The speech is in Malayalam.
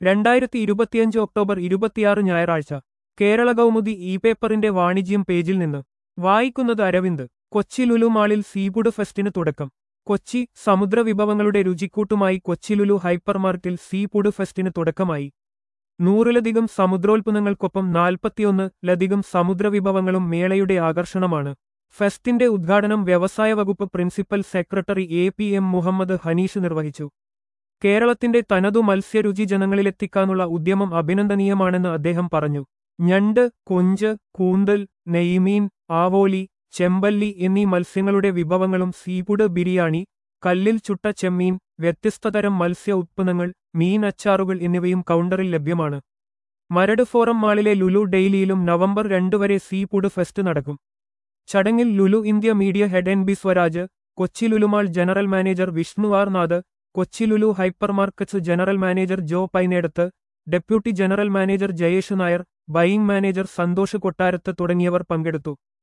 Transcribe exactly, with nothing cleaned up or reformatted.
രണ്ടായിരത്തി ഇരുപത്തിയഞ്ച് ഒക്ടോബർ ഇരുപത്തിയാറ് ഞായറാഴ്ച കേരള കൗമുദി ഇ പേപ്പറിന്റെ വാണിജ്യം പേജിൽ നിന്ന് വായിക്കുന്നത് അരവിന്ദ്. കൊച്ചി ലുലു മാളിൽ സീഫുഡ് ഫെസ്റ്റിന് തുടക്കം. കൊച്ചി സമുദ്രവിഭവങ്ങളുടെ രുചിക്കൂട്ടുമായി കൊച്ചി ലുലു ഹൈപ്പർമാർക്കറ്റിൽ സീഫുഡ് ഫെസ്റ്റിന് തുടക്കമായി. നൂറിലധികം സമുദ്രോൽപ്പന്നങ്ങൾക്കൊപ്പം നാൽപ്പത്തിയൊന്ന് ലധികം സമുദ്രവിഭവങ്ങളും മേളയുടെ ആകർഷണമാണ്. ഫെസ്റ്റിന്റെ ഉദ്ഘാടനം വ്യവസായ വകുപ്പ് principal secretary A P M Muhammad Hanish നിർവഹിച്ചു. കേരളത്തിന്റെ തനതു മത്സ്യരുചി ജനങ്ങളിലെത്തിക്കാനുള്ള ഉദ്യമം അഭിനന്ദനീയമാണെന്ന് അദ്ദേഹം പറഞ്ഞു. ഞണ്ട്, കൊഞ്ച്, കൂന്തൽ, നെയ്മീൻ, ആവോലി, ചെമ്പല്ലി എന്നീ മത്സ്യങ്ങളുടെ വിഭവങ്ങളും സീഫുഡ് ബിരിയാണി, കല്ലിൽ ചുട്ട ചെമ്മീൻ, വ്യത്യസ്തതരം മത്സ്യ ഉത്പന്നങ്ങൾ, മീൻ അച്ചാറുകൾ എന്നിവയും കൗണ്ടറിൽ ലഭ്യമാണ്. മരട് ഫോറം മാളിലെ ലുലു ഡെയിലിയിലും നവംബർ രണ്ട് വരെ സീഫുഡ് ഫെസ്റ്റ് നടക്കും. ചടങ്ങിൽ Lulu India media head N B Swaraj, Kochi Lulu Mall general manager Vishnu R Nath, Kochi Lulu hypermarkets general manager Jo Painadath, deputy general manager Jayesh Nair, buying manager Santhosh Kottarath തുടങ്ങിയവർ പങ്കെടുത്തു.